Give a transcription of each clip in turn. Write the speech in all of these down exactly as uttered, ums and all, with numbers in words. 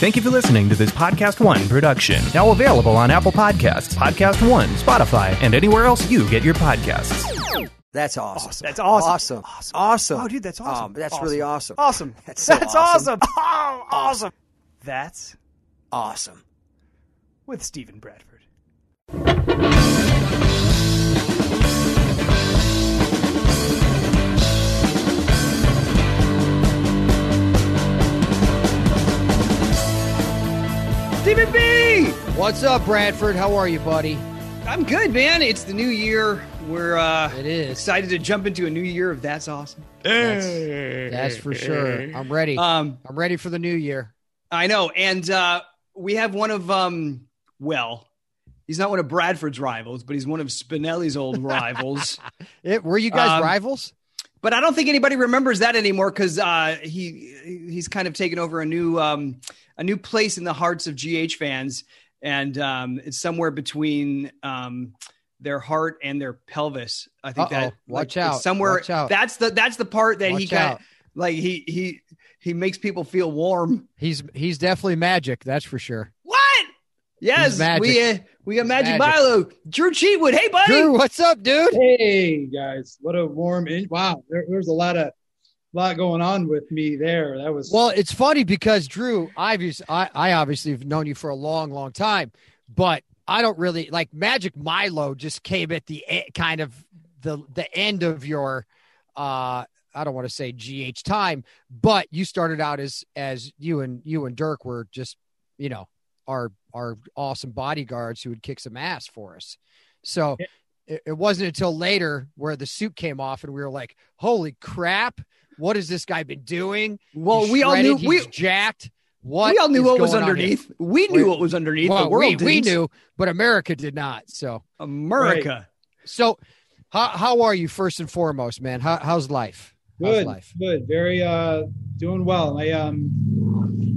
Thank you for listening to this Podcast One production. Now available on Apple Podcasts, Podcast One, Spotify, and anywhere else you get your podcasts. That's awesome. Oh, that's awesome. Awesome. Awesome. Awesome. Oh, dude, that's awesome. Um, that's awesome. really awesome. Awesome. That's so That's awesome. awesome. Oh, awesome. That's Awesome. with Stephen Bradford. Stephen B! What's up, Bradford? How are you, buddy? I'm good, man. It's the new year. We're uh, It is. excited to jump into a new year of That's Awesome. That's, that's for sure. I'm ready. Um, I'm ready for the new year. I know. And uh, we have one of, um, well, he's not one of Bradford's rivals, but he's one of Spinelli's old rivals. It, were you guys Um, rivals? But I don't think anybody remembers that anymore because uh, he he's kind of taken over a new um, a new place in the hearts of G H fans, and um, it's somewhere between um, their heart and their pelvis. I think Uh-oh. that Watch like, out. it's somewhere. Watch out. That's the that's the part that he Watch got out. like he he he makes people feel warm. He's he's definitely magic. That's for sure. What? Yes, magic. we uh, we got Magic, magic. Milo, Drew Cheatwood. Hey, buddy. Drew, what's up, dude? Hey guys, what a warm in- wow. There, there's a lot of lot going on with me there. That was Well, it's funny because Drew, I've used, I, I obviously have known you for a long, long time, but I don't really like Magic Milo. Just came at the e- kind of the the end of your, uh, I don't want to say G H time, but you started out as as you and you and Dirk were just, you know, our our awesome bodyguards who would kick some ass for us. So it, it wasn't until later where the suit came off and we were like, holy crap, what has this guy been doing? Well, He's we all shredded, knew we he's jacked. What we all knew is what was going on here? underneath. We knew Wait, what was underneath. Well, the world we, we didn't. knew, but America did not. So, America. so how how are you first and foremost, man? How, how's life? How's good, life? good, very uh doing well. I um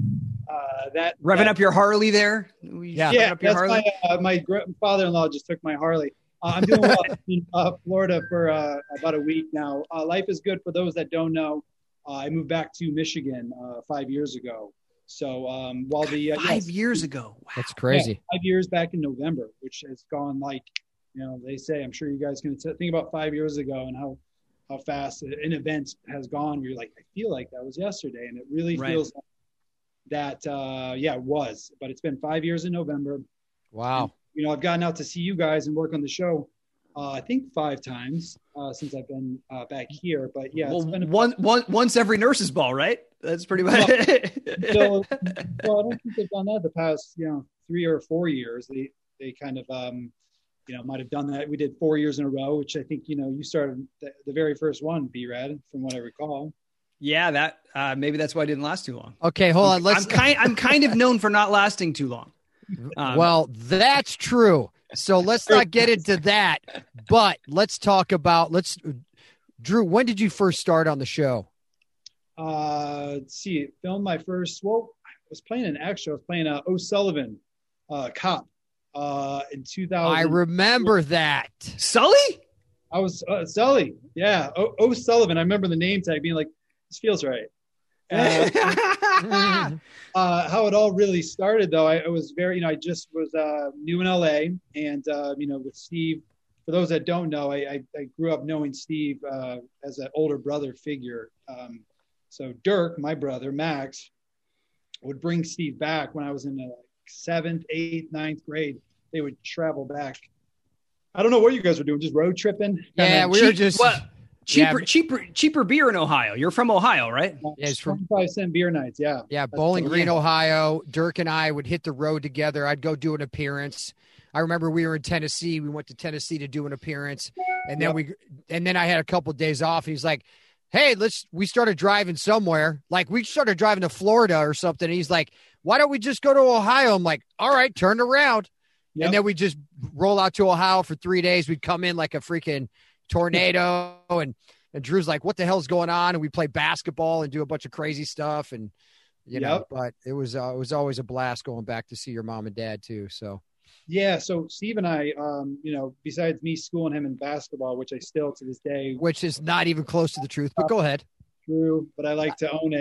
uh that Revving that, up your Harley there. We Yeah. revving yeah, up your that's Harley. my uh, my gr- father-in-law just took my Harley. Uh, I'm doing well in uh, Florida for uh, about a week now. Uh, life is good. For those that don't know, uh, I moved back to Michigan uh, five years ago. So um, while the uh, Five yes, years ago. Wow. That's crazy. Yeah, five years back in November, which has gone like, you know, they say, I'm sure you guys can t- think about five years ago and how, how fast an event has gone. Where you're like, I feel like that was yesterday. And it really Right. feels like that, uh, yeah, it was. But it's been five years in November. Wow. And, you know, I've gotten out to see you guys and work on the show, uh, I think five times uh, since I've been uh, back here. But yeah, Well, it's been a one, one, once every nurse's ball, right? That's pretty much. so, well, I don't think they've done that the past, you know, three or four years. They they kind of, um, you know, might have done that. We did four years in a row, which I think, you know, you started the, the very first one, B-Rad, from what I recall. Yeah, that uh, maybe that's why I didn't last too long. Okay, hold on. Let's. I'm kind. I'm kind of known for not lasting too long. Um, well, that's true. So let's not get into that, but let's talk about, let's, Drew, when did you first start on the show? Uh, let's see, filmed my first, well, I was playing an extra. I was playing uh, O'Sullivan, uh, cop, uh, in two thousand. I remember that. Sully. I was uh, Sully. Yeah. O- O'Sullivan. I remember the name tag being like, this feels right. Uh, uh, how it all really started, though, I, I was very, you know, I just was uh, new in L A, and uh, you know, with Steve. For those that don't know, I, I, I grew up knowing Steve uh, as an older brother figure. Um, so Dirk, my brother Max, would bring Steve back when I was in the like, seventh, eighth, ninth grade. They would travel back. I don't know what you guys were doing, just road tripping. Yeah, Kinda we were Cheap- just, what? Cheaper, Yeah. cheaper, cheaper beer in Ohio. You're from Ohio, right? Yeah, it's from- twenty-five cent beer nights. Yeah. yeah, That's Bowling the- Green, Ohio. Dirk and I would hit the road together. I'd go do an appearance. I remember we were in Tennessee. We went to Tennessee to do an appearance, and then Yep. we, and then I had a couple of days off. He's like, "Hey, let's." We started driving somewhere. Like we started driving to Florida or something. And he's like, "Why don't we just go to Ohio?" I'm like, "All right, turn around." Yep. And then we just roll out to Ohio for three days. We'd come in like a freaking tornado, and and Drew's like, "What the hell's going on?" And we play basketball and do a bunch of crazy stuff, and you know. Yep. But it was uh, it was always a blast going back to see your mom and dad too. So Yeah, so Steve and I, um, you know, besides me schooling him in basketball, which I still to this day which is not even close to the truth. But go ahead. true, but I like to own it.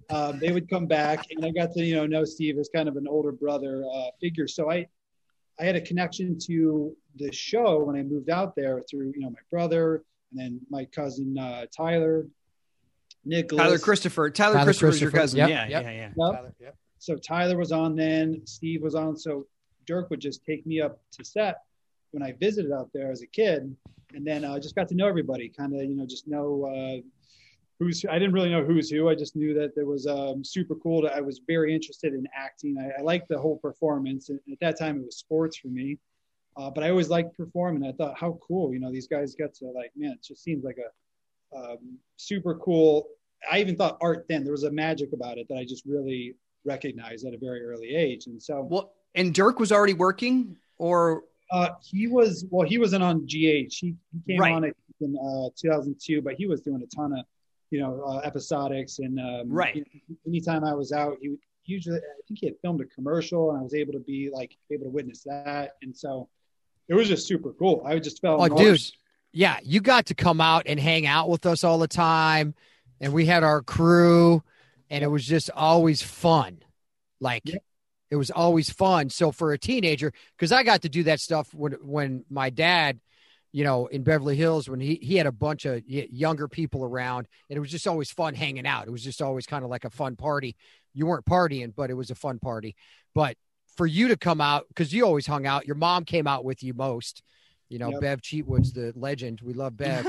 Um, they would come back, and I got to, you know, know Steve as kind of an older brother uh, figure. So I, I had a connection to the show when I moved out there through, you know, my brother and then my cousin uh, Tyler, Nicholas. Tyler Christopher. Tyler, Tyler Christopher's your Christopher. cousin. Yep, Yeah, yep. yeah, yeah, Yep. Tyler, yep. So Tyler was on then, Steve was on. So Dirk would just take me up to set when I visited out there as a kid. And then I uh, just got to know everybody, kind of, you know, just know uh, who's, I didn't really know who's who. I just knew that there was um, super cool. To, I was very interested in acting. I, I liked the whole performance. And at that time, it was sports for me. Uh, but I always liked performing. I thought, how cool, you know, these guys get to like, man, it just seems like a um, super cool. I even thought art then, there was a magic about it that I just really recognized at a very early age. And so, well, and Dirk was already working, or uh, he was, well, he wasn't on G H. He, he came right. on it in uh, two thousand two, but he was doing a ton of, you know, uh, episodics. And um, right. You know, anytime I was out, he would usually, I think he had filmed a commercial, and I was able to be like, able to witness that. And so it was just super cool. I just felt, oh, dude, yeah, you got to come out and hang out with us all the time. And we had our crew, and it was just always fun. Like, yeah. It was always fun. So for a teenager, because I got to do that stuff when when my dad, you know, in Beverly Hills, when he, he had a bunch of younger people around, and it was just always fun hanging out. It was just always kind of like a fun party. You weren't partying, but it was a fun party. But for you to come out, because you always hung out, your mom came out with you most. You know, yep. Bev Cheatwood's the legend. We love Bev.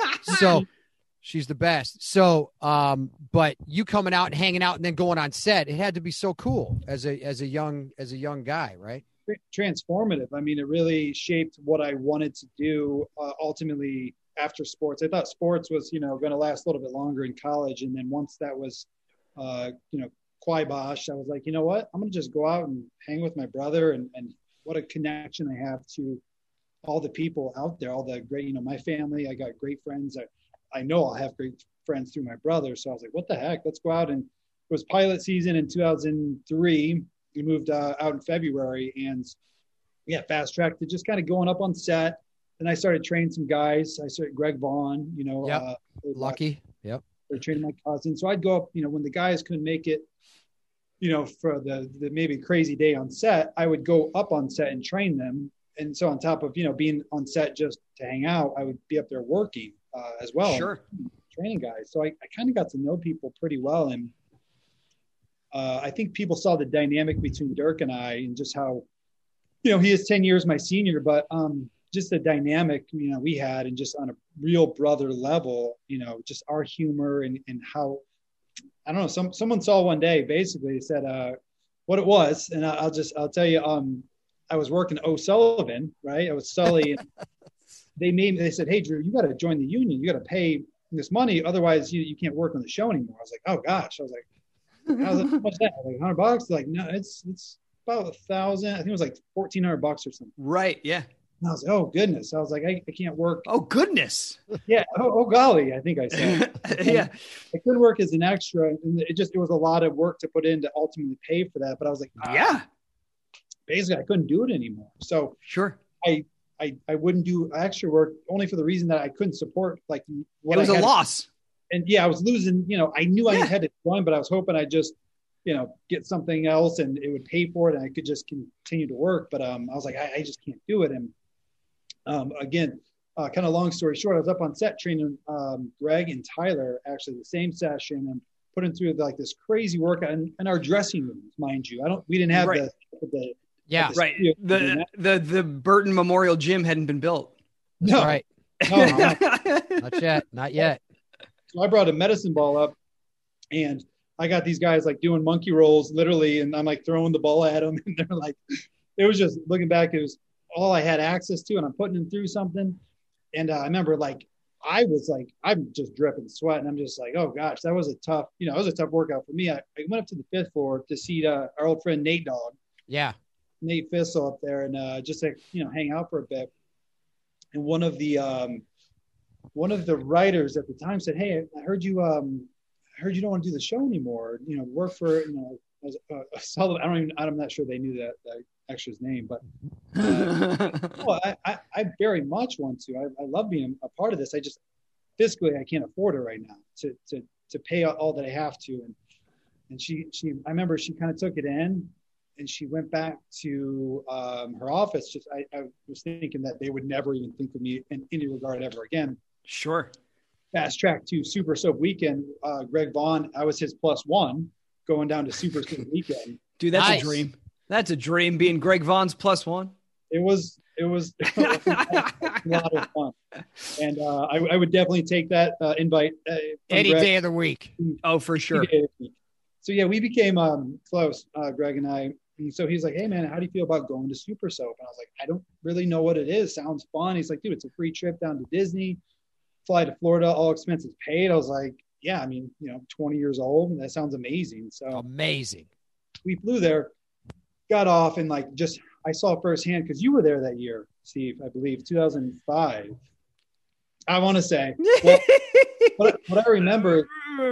So she's the best. So, um, but you coming out and hanging out and then going on set, it had to be so cool as a as a young as a young guy, right? Transformative. I mean, it really shaped what I wanted to do uh, ultimately after sports. I thought sports was, you know, going to last a little bit longer in college. And then once that was, uh, you know, quibosh, I was like, you know what, I'm going to just go out and hang with my brother. And, and what a connection I have to all the people out there, all the great, you know, my family. I got great friends. I, I know I'll have great friends through my brother. So I was like, what the heck, let's go out. And it was pilot season in two thousand three. We moved uh, out in February, and yeah, fast track to just kind of going up on set. Then I started training some guys. I started Greg Vaughn, you know, yep. uh, Lucky. Yep. They're training my cousin. So I'd go up, you know, when the guys couldn't make it, you know, for the, the maybe crazy day on set, I would go up on set and train them. And so on top of, you know, being on set just to hang out, I would be up there working uh, as well. Sure. Training guys. So I, I kind of got to know people pretty well. And uh, I think people saw the dynamic between Dirk and I, and just how, you know, he is ten years my senior, but um, just the dynamic, you know, we had, and just on a real brother level, you know, just our humor and, and how, I don't know, some, someone saw one day, basically said uh, what it was. And I'll just, I'll tell you, um, I was working O'Sullivan, right? I was Sully. And they made me, they said, hey, Drew, you got to join the union. You got to pay this money. Otherwise you, you can't work on the show anymore. I was like, oh gosh. I was like, how much that? Like a hundred bucks? Like, no, it's, it's about a thousand. I think it was like fourteen hundred bucks or something. Right. Yeah. And I was like, oh goodness. I was like, I, I can't work. Oh goodness. Yeah. Oh, oh golly. I think I said, yeah. I couldn't work as an extra. And it just, it was a lot of work to put in to ultimately pay for that. But I was like, ah. yeah, basically I couldn't do it anymore. So sure. I, I, I wouldn't do extra work only for the reason that I couldn't support like what it was I a had. loss. And yeah, I was losing, you know, I knew yeah. I had to join, but I was hoping I'd just, you know, get something else and it would pay for it and I could just continue to work. But um, I was like, I, I just can't do it. And um, again, uh, kind of long story short, I was up on set training um, Greg and Tyler, actually the same session, and putting through like this crazy workout in, in our dressing rooms, mind you. I don't, we didn't have right. the, the yeah, the right. The, the, the Burton Memorial Gym hadn't been built. No, That's right. No, no. Not yet. Not yet. So I brought a medicine ball up and I got these guys like doing monkey rolls literally. And I'm like throwing the ball at them. And they're like, it was just looking back, it was all I had access to. And I'm putting them through something. And uh, I remember like, I was like, I'm just dripping sweat. And I'm just like, oh gosh, that was a tough, you know, it was a tough workout for me. I, I went up to the fifth floor to see uh, our old friend Nate Dogg. Yeah. Nate Fissel up there and uh, just like, you know, hang out for a bit. And one of the, um, one of the writers at the time said, hey, I heard you, um, I heard you don't want to do the show anymore. You know, work for, you know, as a, a solid, I don't even, I'm not sure they knew that, that extra's name, but uh, well, I, I, I very much want to. I, I love being a part of this. I just, fiscally, I can't afford it right now to, to, to pay all that I have to. And and she she I remember she kind of took it in, and she went back to um, her office. Just I, I was thinking that they would never even think of me in any regard ever again. Sure. Fast track to Super Soap Weekend. Uh, Greg Vaughn, I was his plus one going down to Super Soap Weekend. Dude, that's Nice. a dream. That's a dream, being Greg Vaughn's plus one. It was it was a lot of fun, and uh, I, I would definitely take that uh, invite uh, from Any Greg. day of the week. Oh, for sure. So yeah, we became um, close, uh, Greg and I. And so he's like, "Hey man, how do you feel about going to Super Soap?" And I was like, "I don't really know what it is. Sounds fun." He's like, "Dude, it's a free trip down to Disney, fly to Florida, all expenses paid." I was like, "Yeah, I mean, you know, twenty years old. That sounds amazing." So Amazing. we flew there, got off, and like just I saw firsthand because you were there that year, Steve, I believe, two thousand five. I want to say, well, what, what I remember,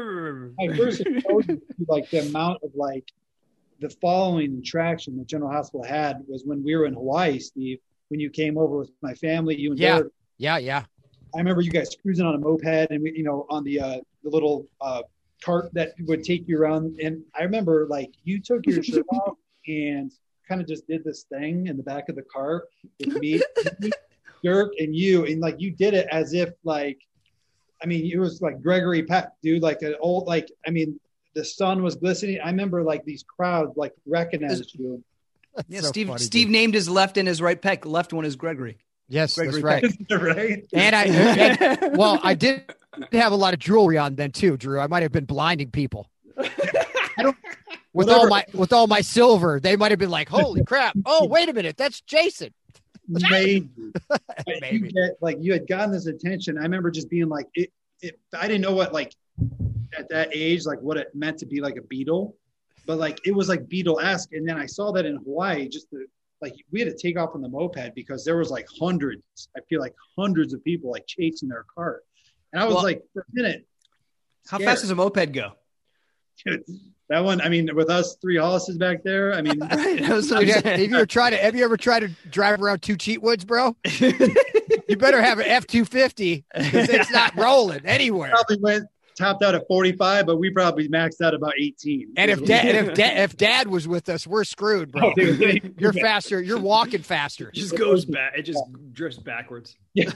I first exposed you to like the amount of like the following and traction that General Hospital had was when we were in Hawaii, Steve. When you came over with my family, you and Yeah. Derek, Yeah, yeah. I remember you guys cruising on a moped, and we, you know, on the uh, the little uh, cart that would take you around. And I remember like you took your shirt off and kind of just did this thing in the back of the cart with me, Dirk, and you, and like you did it as if like, I mean, it was like Gregory Peck, dude, like an old, like I mean, the sun was glistening. I remember like these crowds like recognized you. Yeah, So Steve. funny, Steve dude. named his left and his right pec. The left one is Gregory. Yes, Gregory that's right. Right? And I, and, well, I did have a lot of jewelry on then too, Drew. I might have been blinding people. I don't. With Whatever. all my with all my silver, they might have been like, "Holy crap! Oh, wait a minute, that's Jason." Maybe. But Maybe. you get like you had gotten this attention. I remember just being like, it, it. I didn't know what like at that age, like what it meant to be like a Beatle, but like it was like Beatle-esque. And then I saw that in Hawaii, just the like we had to take off on the moped because there was like hundreds. I feel like hundreds of people like chasing their cart, and I was Well, like, for a minute, How scared. fast does a moped go? That one, I mean, with us three Hollises back there, I mean, Right. That was what I'm Dude, have, saying. have you ever tried to? Have you ever tried to drive around two Cheatwoods, bro? You better have an F two fifty because it's not rolling anywhere. probably went topped out at forty-five, but we probably maxed out about eighteen. And if dad, and if dad, if dad was with us, we're screwed, bro. Oh, dude. You're faster. You're walking faster. It just goes back. It just drifts backwards. Yeah.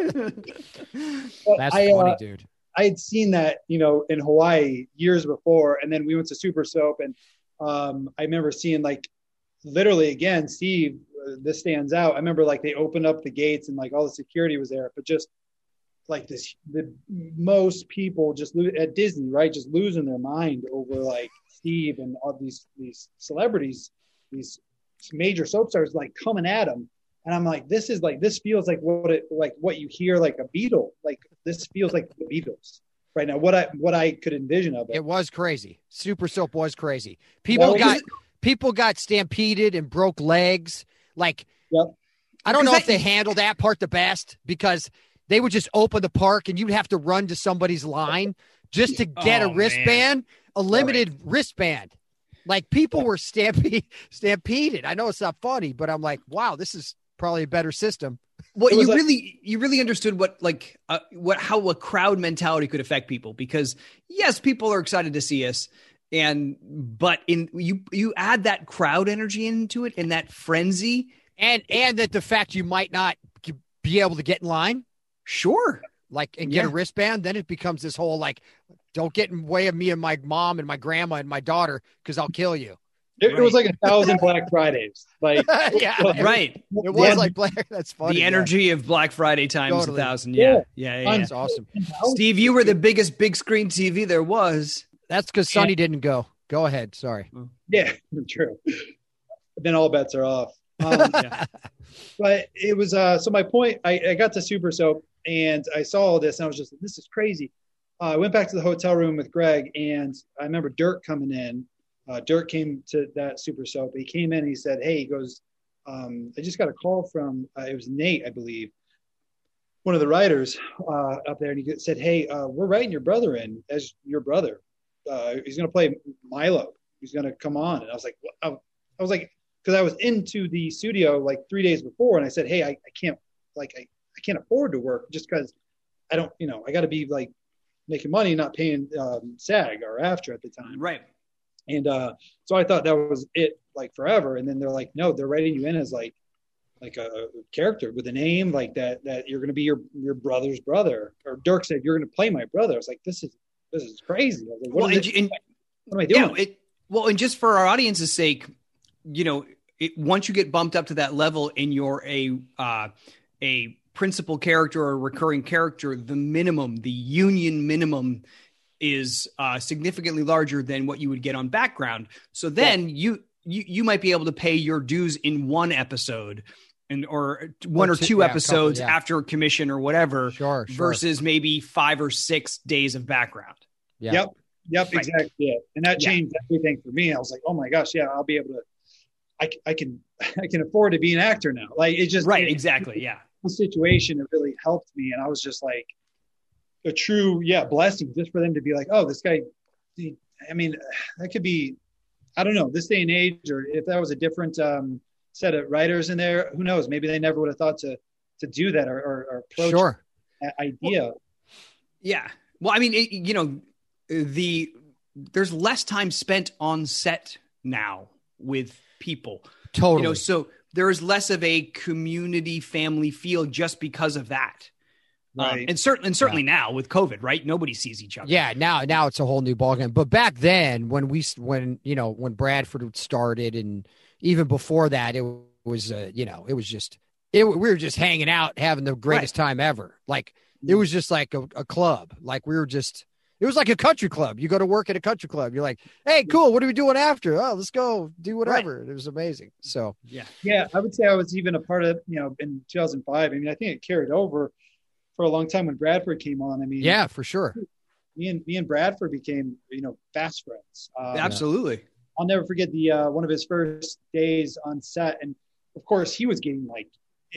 That's I, funny, uh, dude. I had seen that, you know, in Hawaii years before, and then we went to Super Soap, and um, I remember seeing like literally again, Steve, uh, this stands out. I remember like they opened up the gates and like all the security was there, but just like this, the most people just lo- at Disney, right, just losing their mind over like Steve and all these these celebrities, these major soap stars like coming at him. And I'm like, this is like, this feels like what it, like what you hear, like a Beatle, like this feels like the Beatles right now. What I, what I could envision of it. It was crazy. Super Soap was crazy. People Well, got people got stampeded and broke legs. Like, Yep. I don't know Because if that- they handled that part the best because they would just open the park and you'd have to run to somebody's line just to get Oh, a wristband, a limited wristband. Like people were stampede, stampeded. I know it's not funny, but I'm like, wow, this is probably a better system. Well, It was you like- really, you really understood what, like, uh, what, how a crowd mentality could affect people. Because yes, people are excited to see us, and but in you, you add that crowd energy into it and that frenzy. And and that the fact you might not be able to get in line, Sure, like and get Yeah. a wristband, then it becomes this whole like, don't get in the way of me and my mom and my grandma and my daughter because I'll kill you. It, it was like a thousand Black Fridays. Like, Yeah. right. It was Yeah. like Blair. That's funny. the yeah. energy of Black Friday times Totally. a thousand. Yeah, yeah, yeah. yeah. That's awesome. Steve, you were the biggest big screen T V there was. That's because Sonny didn't go. Go ahead. Sorry. yeah, true. But then all bets are off. Um, Yeah. But it was, uh, so my point, I, I got to Super Soap and I saw all this and I was just, this is crazy. Uh, I went back to the hotel room with Greg and I remember Dirk coming in. Uh, Dirk came to that Super Soap. He came in and he said, hey, he goes, um, I just got a call from, uh, it was Nate, I believe, one of the writers uh, up there. And he said, hey, uh, we're writing your brother in as your brother. Uh, he's going to play Milo. He's going to come on. And I was like, what? I, I was like, because I was into the studio like three days before. And I said, hey, I, I can't, like, I, I can't afford to work just because I don't, you know, I got to be like making money, not paying um, SAG or AFTRA at the time. Right. And uh, so I thought that was it, like forever. And then they're like, no, they're writing you in as like, like a, a character with a name like that, that you're going to be your, your brother's brother. Or Dirk said, you're going to play my brother. I was like, this is, this is crazy. I was like, what, well, is and, it? and, what am I doing? You know, it, well, and just for our audience's sake, you know, it, once you get bumped up to that level and you're a, uh, a principal character or a recurring character, the minimum, the union minimum is uh, significantly larger than what you would get on background. So then yeah. you, you, you might be able to pay your dues in one episode and, or one or, or two, two yeah, episodes couple, yeah. after commission or whatever, sure, sure. versus maybe five or six days of background. Yeah. Yep. Yep. Right. Exactly. Yeah. And that changed yeah. everything for me. I was like, oh my gosh, yeah, I'll be able to, I, I can, I can afford to be an actor now. Like it just, right. It, exactly. Yeah. The situation, it really helped me. And I was just like a true, yeah, blessing just for them to be like, oh, this guy, he, I mean, that could be, I don't know, this day and age, or if that was a different um, set of writers in there, who knows? Maybe they never would have thought to, to do that or, or, or approach sure. that idea. Well, yeah. Well, I mean, it, you know, the, there's less time spent on set now with people. Totally. You know, so there is less of a community family feel just because of that. Right. Um, and certainly, and certainly yeah. now with COVID, right? Nobody sees each other. Yeah. Now, now it's a whole new ballgame. But back then when we, when, you know, when Bradford started and even before that, it was, uh, you know, it was just, it, we were just hanging out, having the greatest right. time ever. Like it was just like a, a club. Like we were just, it was like a country club. You go to work at a country club. You're like, hey, cool. What are we doing after? Oh, let's go do whatever. Right. It was amazing. So, yeah. Yeah. I would say I was even a part of, you know, in two thousand five. I mean, I think it carried over for a long time when Bradford came on. I mean, yeah, for sure. Me and me and Bradford became, you know, fast friends. Um, Absolutely. I'll never forget the, uh, one of his first days on set. And of course he was getting like,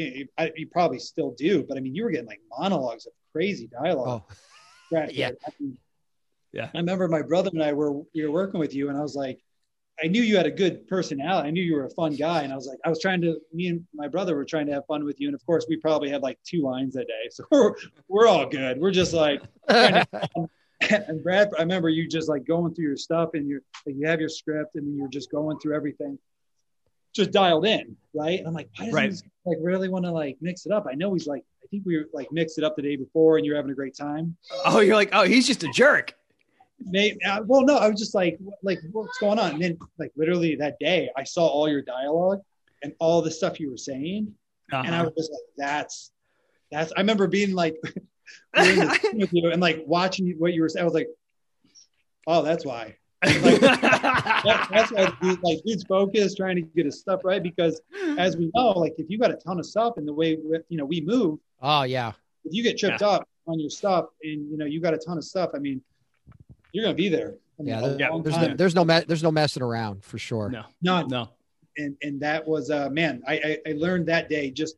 I, you probably still do, but I mean, you were getting like monologues of crazy dialogue. Oh. Bradford. Yeah. I mean, Yeah. I remember my brother and I were, we were working with you and I was like, I knew you had a good personality. I knew you were a fun guy. And I was like, I was trying to, me and my brother were trying to have fun with you. And of course we probably had like two lines that day. So we're, we're all good. We're just like, trying to, and Brad, I remember you just like going through your stuff and you're like, you have your script and then you're just going through everything just dialed in. Right. And I'm like, why doesn't right. he like really want to like mix it up? I know he's like, I think we were like mixed it up the day before and you're having a great time. Oh, you're like, oh, he's just a jerk. Maybe, uh, well, no, I was just like, like, what's going on? And then, like, literally that day, I saw all your dialogue and all the stuff you were saying, uh-huh. and I was just like, "That's, that's." I remember being like, with you and like watching what you were saying. I was like, "Oh, that's why." Like, that, that's why, dude, like, dude's focused, trying to get his stuff right. Because as we know, like, if you got a ton of stuff and the way you know we move, oh yeah, if you get tripped yeah. up on your stuff and you know you got a ton of stuff, I mean. You're going to be there. I mean, yeah, there, yeah there's, no, there's no me- there's no messing around for sure. No, no, no. And and that was uh, man, I, I I learned that day. Just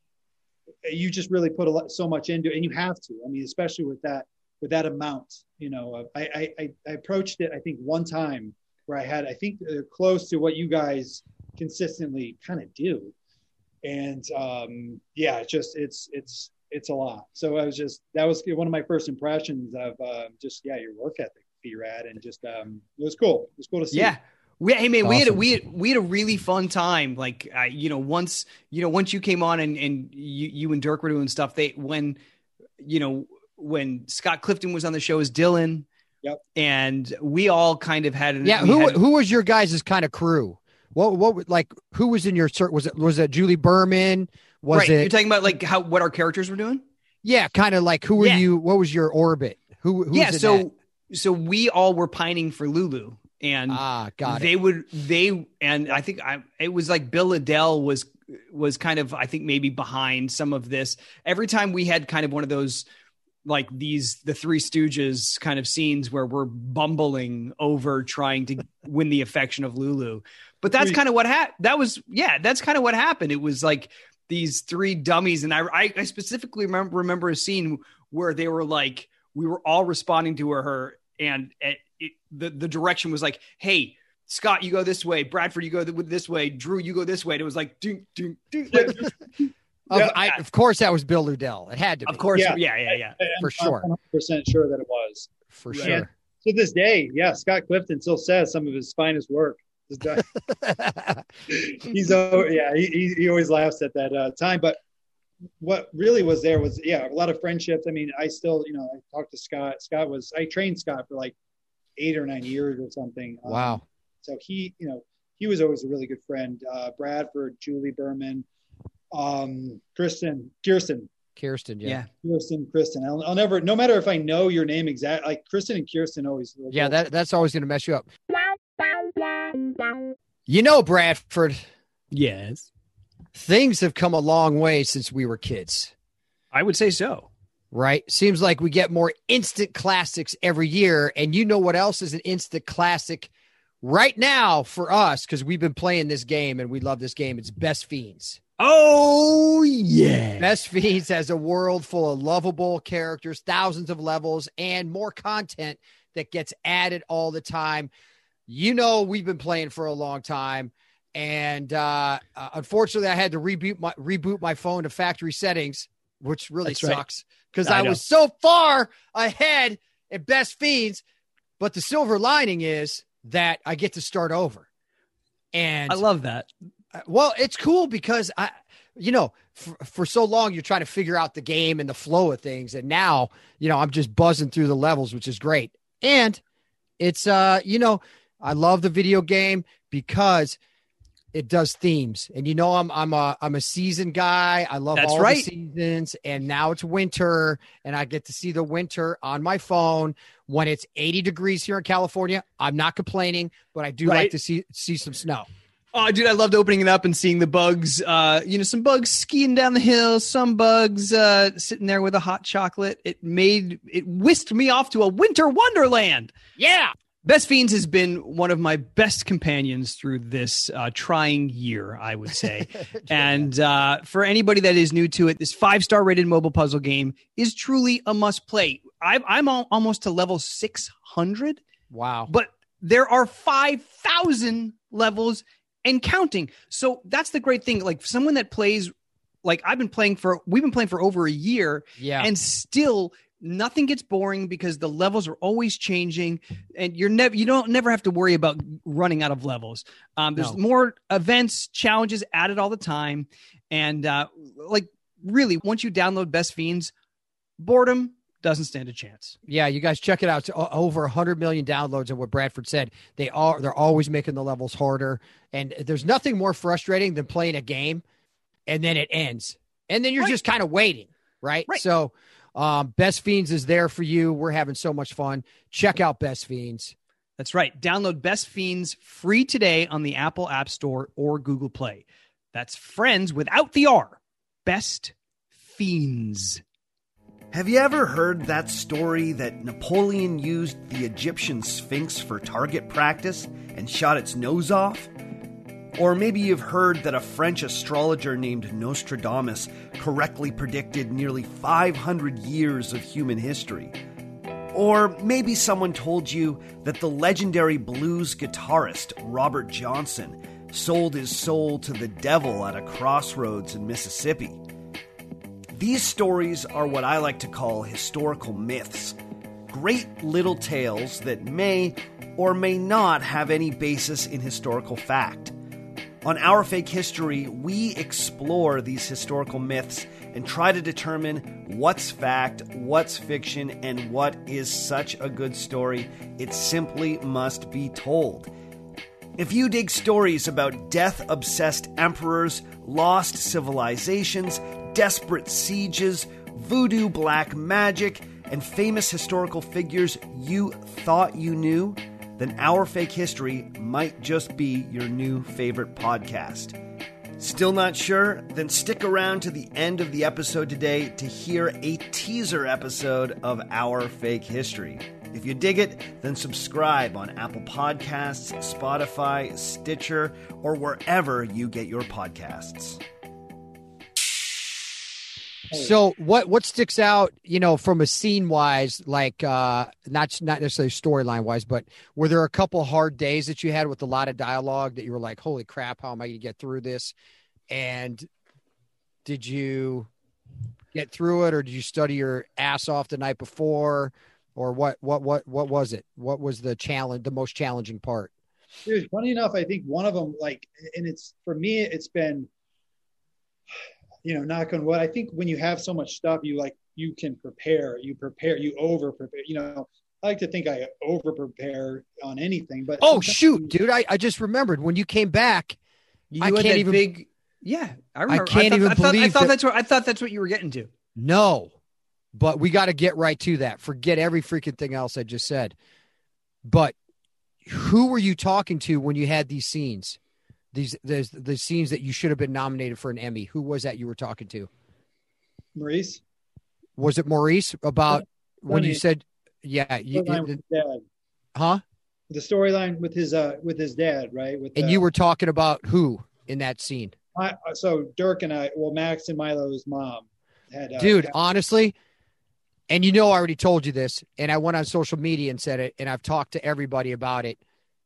you just really put a lot, so much into it, and you have to. I mean, especially with that with that amount. You know, I I I approached it. I think one time where I had I think uh, close to what you guys consistently kind of do, and um, yeah, it's just it's it's it's a lot. So I was just that was one of my first impressions of uh, just yeah your work ethic. Rad and just um it was cool it was cool to see. Yeah, we hey man, awesome. we had a, we had we had a really fun time. Like uh, you know, once you know once you came on and and you you and Dirk were doing stuff. They when you know when Scott Clifton was on the show as Dylan. Yep. And we all kind of had an, yeah. Who had, who was your guys' kind of crew? What what like who was in your was it was it Julie Berman? Was right, it you're talking about like how what our characters were doing? Yeah, kind of like who were yeah. you? What was your orbit? Who? Who's yeah. So. That? So we all were pining for Lulu, and ah, got they it. would they and I think I it was like Bill Liddell was was kind of I think maybe behind some of this. Every time we had kind of one of those like these the Three Stooges kind of scenes where we're bumbling over trying to win the affection of Lulu, but that's kind of what happened. That was yeah, that's kind of what happened. It was like these three dummies, and I I, I specifically remember remember a scene where they were like. We were all responding to her, and it, it, the the direction was like, "Hey, Scott, you go this way. Bradford, you go th- this way. Drew, you go this way." And it was like, "Ding, ding, ding." Of, yeah, I, of course, that was Bill Liddell. It had to be. Of course, yeah, yeah, yeah, yeah. I, for I'm sure. one hundred percent sure that it was For right. sure. To this day, yeah, Scott Clifton still says some of his finest work. He's oh yeah, he he always laughs at that uh, time. But what really was there was yeah, a lot of friendships. I mean, I still you know I talked to Scott. Scott was I trained Scott for like eight or nine years or something. Wow. Um, so he you know he was always a really good friend. Uh, Bradford, Julie Berman, um, Kristen, Kirsten. Kirsten, yeah. yeah. Kirsten, Kristen. I'll, I'll never, no matter if I know your name exactly, like Kristen and Kirsten always. Yeah, that that's always going to mess you up. You know, Bradford. Yes. Things have come a long way since we were kids. I would say so. Right? Seems like we get more instant classics every year. And you know what else is an instant classic right now for us? Because we've been playing this game and we love this game. It's Best Fiends. Oh, yeah. Best Fiends has a world full of lovable characters, thousands of levels, and more content that gets added all the time. You know, we've been playing for a long time. And uh, uh, unfortunately, I had to reboot my, reboot my phone to factory settings, which really That's right. sucks because I, I I know. was so far ahead at Best Fiends. But the silver lining is that I get to start over. And I love that. Well, it's cool because I, you know, for, for so long you're trying to figure out the game and the flow of things, and now you know I'm just buzzing through the levels, which is great. And it's, uh, you know, I love the video game because it does themes, and you know I'm I'm a I'm a season guy. I love That's all right. the seasons, and now it's winter, and I get to see the winter on my phone when it's eighty degrees here in California. I'm not complaining, but I do Right. like to see see some snow. Oh, dude, I loved opening it up and seeing the bugs, uh, you know, some bugs skiing down the hill, some bugs uh, sitting there with a hot chocolate. It made, it whisked me off to a winter wonderland. Yeah. Best Fiends has been one of my best companions through this uh, trying year, I would say. And uh, for anybody that is new to it, this five-star rated mobile puzzle game is truly a must-play. I've, I'm al- almost to level six hundred, Wow. but there are five thousand levels and counting. So that's the great thing. Like someone that plays, like I've been playing for, we've been playing for over a year, Yeah. and still nothing gets boring because the levels are always changing, and you're never, you don't never have to worry about running out of levels. Um, there's No. more events, challenges added all the time. And uh, like really, once you download Best Fiends, boredom doesn't stand a chance. Yeah, you guys check it out. It's o- over one hundred million downloads, and what Bradford said, they are they're always making the levels harder, and there's nothing more frustrating than playing a game and then it ends, and then you're Right. just kind of waiting, right? Right. So, um, Best Fiends is there for you. We're having so much fun. Check out Best Fiends. That's right. Download Best Fiends free today on the Apple App Store or Google Play. That's friends without the R. Best Fiends. Have you ever heard that story that Napoleon used the Egyptian Sphinx for target practice and shot its nose off? Or maybe you've heard that a French astrologer named Nostradamus correctly predicted nearly five hundred years of human history. Or maybe someone told you that the legendary blues guitarist Robert Johnson sold his soul to the devil at a crossroads in Mississippi. These stories are what I like to call historical myths. Great little tales that may or may not have any basis in historical fact. On Our Fake History, we explore these historical myths and try to determine what's fact, what's fiction, and what is such a good story it simply must be told. If you dig stories about death-obsessed emperors, lost civilizations, desperate sieges, voodoo black magic, and famous historical figures you thought you knew, then Our Fake History might just be your new favorite podcast. Still not sure? Then stick around to the end of the episode today to hear a teaser episode of Our Fake History. If you dig it, then subscribe on Apple Podcasts, Spotify, Stitcher, or wherever you get your podcasts. So what what sticks out, you know, from a scene wise, like uh, not not necessarily storyline wise, but were there a couple hard days that you had with a lot of dialogue that you were like, holy crap, how am I going to get through this? And did you get through it, or did you study your ass off the night before? or what, what, what, what was it? What was the challenge, the most challenging part? Dude, funny enough, I think one of them, like, and it's, for me, it's been, you know, knock on wood. I think when you have so much stuff, you like, you can prepare, you prepare, you over prepare, you know, I like to think I over prepare on anything, but. Oh, shoot, dude. I, I just remembered when you came back, you I had can't that even, big, yeah, I remember. I can't I thought, even I thought, believe I thought that, that's what, I thought that's what you were getting to. No, but we got to get right to that. Forget every freaking thing else I just said. But who were you talking to when you had these scenes? These the the scenes that you should have been nominated for an Emmy. Who was that you were talking to? Maurice. Was it Maurice about Funny. when you said, yeah, you, Storyline with his dad. Huh? The storyline with his uh with his dad, right? With and uh, you were talking about who in that scene? I, so Dirk and I, well, Max and Milo's mom had, uh, dude, had, honestly. And you know, I already told you this, and I went on social media and said it, and I've talked to everybody about it.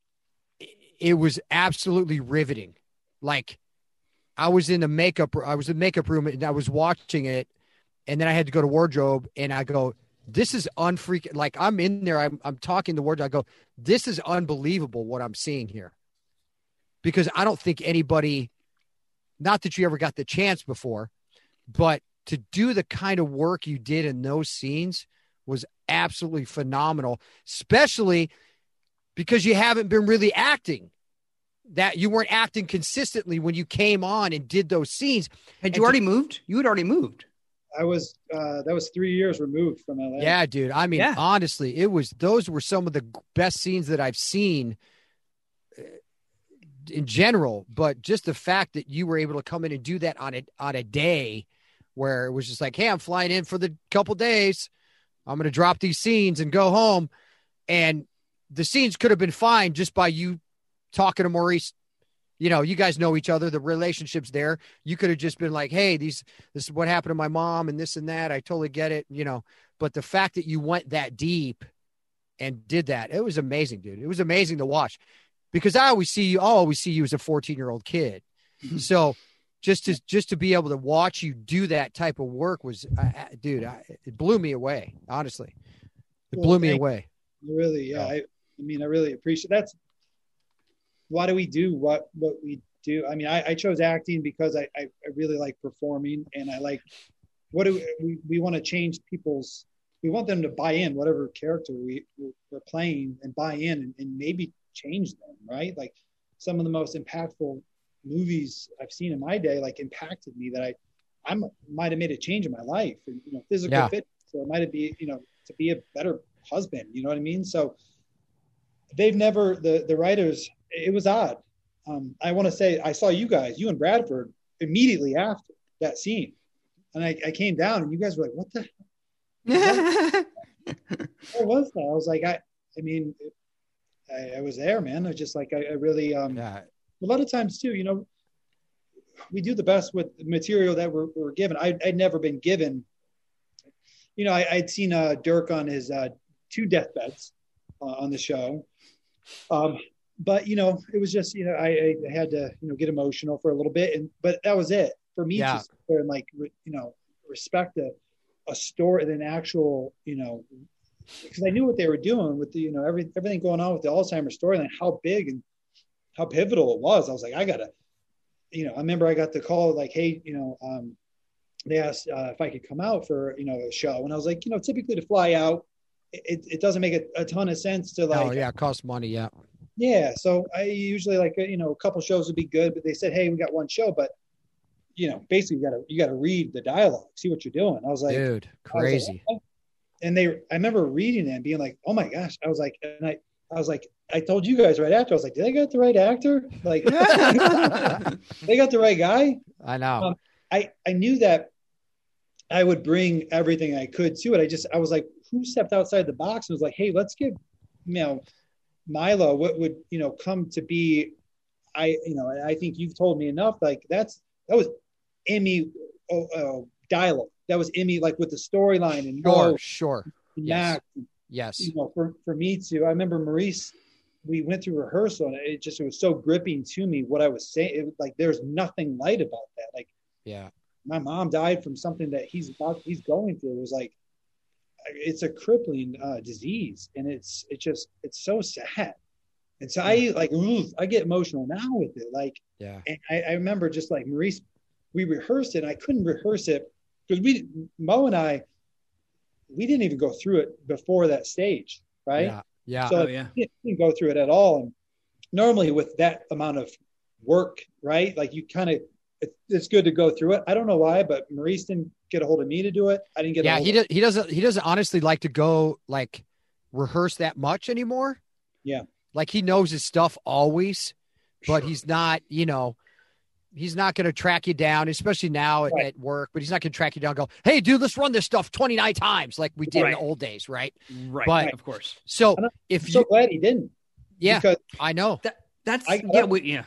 It was absolutely riveting. Like, I was in the makeup, I was in the makeup room, and I was watching it, and then I had to go to wardrobe, and I go, "This is unfreaking." Like, I'm in there, I'm I'm talking to wardrobe. I go, "This is unbelievable what I'm seeing here," because I don't think anybody, not that you ever got the chance before, but to do the kind of work you did in those scenes was absolutely phenomenal, especially because you haven't been really acting. That you weren't acting consistently when you came on and did those scenes. Had And you to- already moved? You had already moved. I was, uh, that was three years removed from L A. Yeah, dude. I mean, Yeah. honestly, it was, those were some of the best scenes that I've seen uh, in general, but just the fact that you were able to come in and do that on a, on a day where it was just like, hey, I'm flying in for the couple days. I'm going to drop these scenes and go home. And the scenes could have been fine just by you talking to Maurice. You know, you guys know each other, the relationship's there. You could have just been like, hey, these, this is what happened to my mom and this and that. I totally get it, you know, but the fact that you went that deep and did that, it was amazing, dude. It was amazing to watch because I always see you, I always see you as a fourteen year old kid. So just to, just to be able to watch you do that type of work was, uh, dude, I, it blew me away. Honestly, it Well, blew me thank away. you. Really, yeah. I, I mean, I really appreciate that's why do we do what what we do. I mean, I, I chose acting because I, I, I really like performing, and I like what do we we, we want to change people's. We want them to buy in whatever character we we're playing and buy in and, and maybe change them, right? Like some of the most impactful movies I've seen in my day, like impacted me that I I might have made a change in my life, and, you know, physical Yeah. fitness, or it might have been, you know, to be a better husband. You know what I mean? So they've never the the writers. It was odd. Um, I want to say I saw you guys, you and Bradford, immediately after that scene, and I, I came down, and you guys were like, "What the? What was that?" I was like, "I, I mean, I, I was there, man. I was just like, I, I really, um, Yeah. a lot of times too, you know, we do the best with the material that we're, we're given. I, I'd never been given, you know, I, I'd seen uh, Dirk on his uh, two deathbeds uh, on the show. Um, but, you know, it was just, you know, I, I had to, you know, get emotional for a little bit. And, but that was it for me Yeah. to sit there and like, re, you know, respect a, a story, an actual, you know, because I knew what they were doing with the, you know, every, everything going on with the Alzheimer's storyline, how big and how pivotal it was. I was like, I gotta, you know, I remember I got the call like, hey, you know, um, they asked uh, if I could come out for, you know, a show. And I was like, you know, typically to fly out, it, it doesn't make a, a ton of sense to like, Oh yeah. It costs money. Yeah. yeah. So I usually like, you know, a couple shows would be good, but they said, hey, we got one show, but you know, basically you gotta, you gotta read the dialogue, see what you're doing. I was like, Dude, I was like, crazy. "Okay." And they, I remember reading it and being like, oh my gosh. I was like, and I, I was like, I told you guys right after, I was like, did I get the right actor? Like, they got the right guy. I know. Um, I, I knew that I would bring everything I could to it. I just, I was like, who stepped outside the box and was like, hey, let's give, you know, Milo what would, you know, come to be, I, you know, I think you've told me enough. Like that's, that was Emmy oh, oh, dialogue. That was Emmy, like with the storyline and Sure. Mo Sure. and Yes. Max and, Yes. you know, for, for me to, I remember Maurice, we went through rehearsal and it just, it was so gripping to me what I was saying. It was like, there's nothing light about that. Like Yeah. my mom died from something that he's about, he's going through. It was like, it's a crippling uh, disease, and it's it's just it's so sad. And so I like ooh, I get emotional now with it. Like, Yeah. and I, I remember just like Maurice, we rehearsed it. And I couldn't rehearse it because we Mo and I we didn't even go through it before that stage, right? Yeah. Yeah. So Oh, yeah. we didn't go through it at all. And normally with that amount of work, right? Like you kind of, it, it's good to go through it. I don't know why, but Maurice didn't get a hold of me to do it. I didn't get. Yeah. A hold He of does. He doesn't. He doesn't honestly like to go like rehearse that much anymore. Yeah. Like he knows his stuff always, but Sure. he's not. You know, he's not going to track you down, especially now at, Right. at work. But he's not going to track you down. And go, hey, dude, let's run this stuff twenty-nine times like we did Right. in the old days, right? Right. But- of course. So I'm if I'm you, so glad he didn't. yeah, Because I know. That that's I- yeah, I- we, yeah.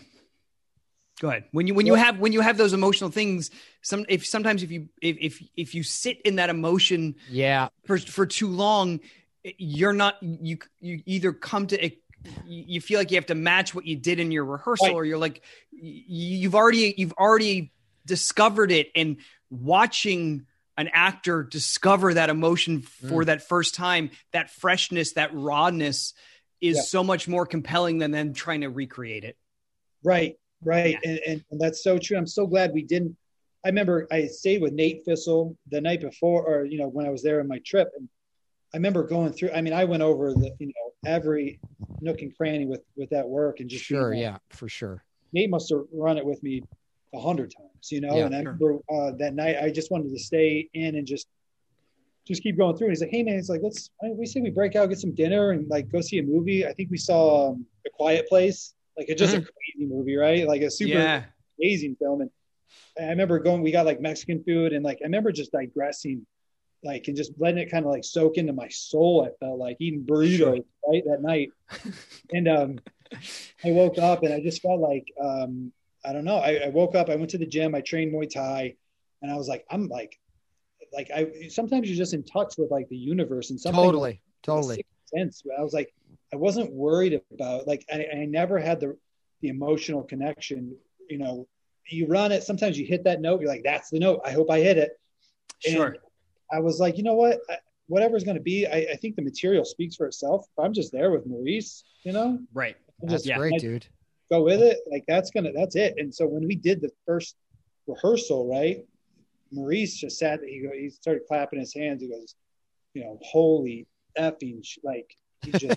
Go ahead. When you when you Well- have when you have those emotional things, some if sometimes if you if if if you sit in that emotion Yeah. for for too long, you're not you you either come to you feel like you have to match what you did in your rehearsal, Right. or you're like you've already you've already discovered it, and watching an actor discover that emotion for Mm. that first time, that freshness, that rawness is Yeah. so much more compelling than them trying to recreate it. Right, right. And, and, and that's so true. I'm so glad we didn't. I remember I stayed with Nate Fissel the night before, or, you know, when I was there on my trip. And I remember going through, I mean, I went over the, you know, every nook and cranny with, with that work and just, Sure. being, Yeah, for sure. Nate must have run it with me a hundred times, you know? Yeah, and I sure. remember uh, that night, I just wanted to stay in and just, just keep going through. And he's like, hey man, it's like, let's, we say we break out, get some dinner and like go see a movie. I think we saw um, A Quiet Place, like it's just Mhm. a crazy movie, right? Like a super Yeah. amazing film. And I remember going, we got like Mexican food, and like I remember just digressing, like, and just letting it kind of like soak into my soul. I felt like eating burritos, Sure. right, that night. And um I woke up and I just felt like um I don't know. I, I woke up, I went to the gym, I trained Muay Thai, and I was like, I'm like like I sometimes you're just in touch with like the universe and something Totally. Totally. sixth sense. I was like, I wasn't worried about like I, I never had the the emotional connection. You know, you run it. Sometimes you hit that note. You're like, that's the note. I hope I hit it. And Sure. I was like, you know what? I, whatever's going to be, I, I think the material speaks for itself. If I'm just there with Maurice, you know, Right. I That's just Yeah. great, I dude. go with it. Like that's gonna, that's it. And so when we did the first rehearsal, right, Maurice just sat. He go, he started clapping his hands. He goes, you know, holy effing, sh-. Like he just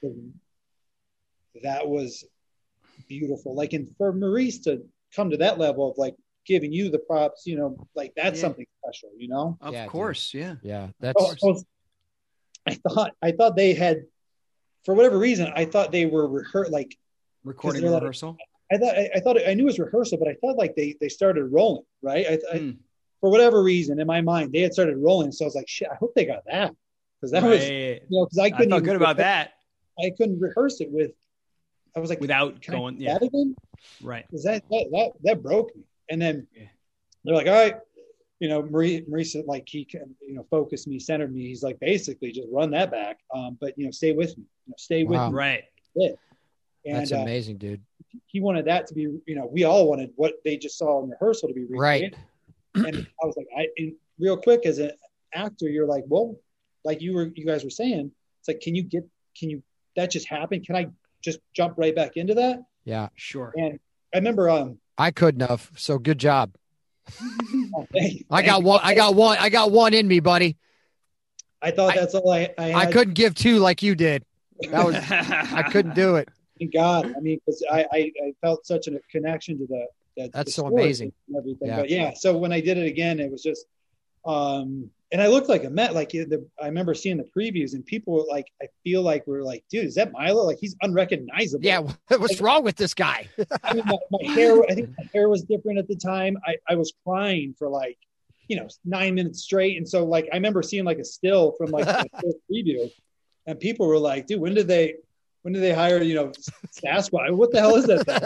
that was beautiful. Like, and for Maurice to come to that level of like giving you the props, you know, like that's Yeah. something special, you know. Of Yeah, dude. course. Yeah. Yeah. Oh, That's I was- I thought I thought they had, for whatever reason, I thought they were rehear like Recording they're like- rehearsal. I thought I, I thought I knew it was rehearsal, but I thought like they they started rolling, right? I, I, Hmm. for whatever reason in my mind they had started rolling, so I was like, shit, I hope they got that, because that was, Right. you know, because I I couldn't felt even good about rehearse- that I couldn't rehearse it with. I was like, without can I going. do Yeah. that again? Right. Because that, that that that broke me. And then Yeah. they're like, all right, you know, Marie, Maurice, like he can, you know, focused me, centered me. He's like, basically, just run that back, um, but you know, stay with me, you know, stay Wow. with me. Right. And that's uh, amazing, dude. he wanted that to be, you know, we all wanted what they just saw in rehearsal to be recreated. Right. And I was like, I, and real quick, as an actor, you're like, well, like you were, you guys were saying, it's like, can you get, can you, that just happened? Can I just jump right back into that? Yeah. Sure. And I remember, um, I couldn't have. So good job. oh, thank- I thank got you. one. I got one. I got one in me, buddy. I thought I- that's all I, I had. I couldn't give two like you did. That was, I couldn't do it. Thank God. I mean, because I, I, I felt such a connection to the, the That's the so story amazing. and everything. Yeah. But yeah, so when I did it again, it was just, um, and I looked like a Met. Like the, I remember seeing the previews, and people were like, I feel like we're like, dude, is that Milo? Like he's unrecognizable. Yeah. What's wrong with this guy? I mean, my, my hair. I think my hair was different at the time. I, I was crying for like, you know, nine minutes straight, and so like I remember seeing like a still from like the first preview, and people were like, dude, when did they? When did they hire, you know, Sasquatch? What the hell is that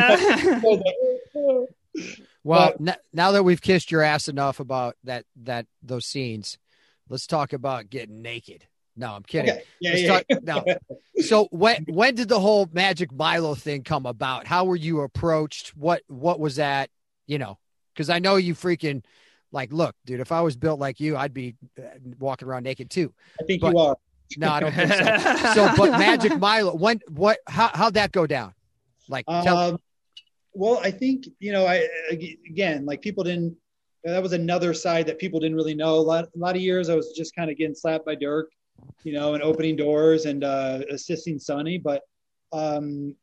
thing? Well, But- n- now that we've kissed your ass enough about that, that those scenes, let's talk about getting naked. No, I'm kidding. Okay. Yeah, Let's yeah. talk- no. So when when did the whole Magic Milo thing come about? How were you approached? What what was that? You know, because I know you freaking Like, look, dude, if I was built like you, I'd be uh, walking around naked too. I think But- you are. No, I don't think so. So, but Magic Milo, when, what, how, how'd that go down? Like, tell, Um, well, I think, you know, I, again, like people didn't, that was another side that people didn't really know. A lot, a lot of years I was just kind of getting slapped by Dirk, you know, and opening doors and uh, assisting Sonny. But um,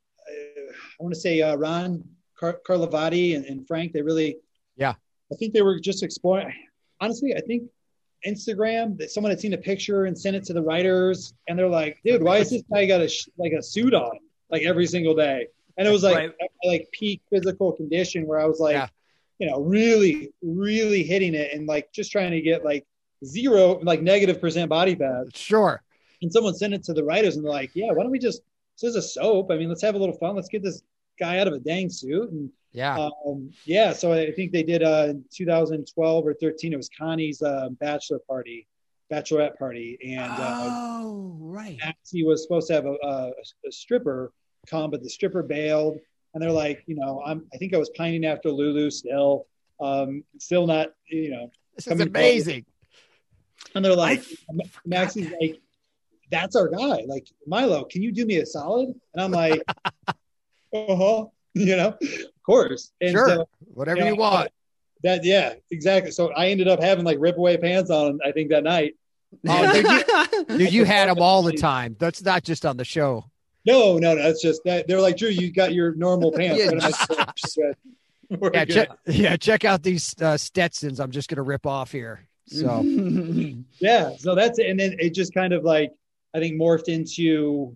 I want to say uh, Ron Car- Carlavati and, and Frank, they really, Yeah. I think they were just exploring. Honestly, I think Instagram, that someone had seen a picture and sent it to the writers, and they're like, dude, why is this guy got a sh- like a suit on like every single day? And it was like Right. like peak physical condition where I was like, Yeah. you know, really, really hitting it and like just trying to get like zero, like negative percent body fat. sure. And someone sent it to the writers and they're like, yeah, why don't we just, this is a soap. I mean, let's have a little fun. Let's get this guy out of a dang suit. And Yeah. um, yeah, so I think they did uh, in two thousand twelve or thirteen. It was Connie's uh, bachelor party, bachelorette party, and uh, Oh, right. Maxie was supposed to have a, a, a stripper come, but the stripper bailed. And they're like, you know, I'm. I think I was pining after Lulu still, um, still not, you know. This is coming amazing. And they're like, Maxie's like, that's our guy. Like, Milo, can you do me a solid? And I'm like, uh huh, you know, of course. And Sure. so, Whatever yeah, you want. that, yeah, exactly. So I ended up having like rip away pants on, I think that night. Oh, dude, you, dude, you had them all the time. That's not just on the show. No, no, no. It's just that they're like, Drew, you got your normal pants. Yeah, And I said, "Good. We're Yeah, good." check, yeah, check out these uh, Stetsons. I'm just gonna rip off here. So Yeah, so that's it. And then it just kind of like, I think morphed into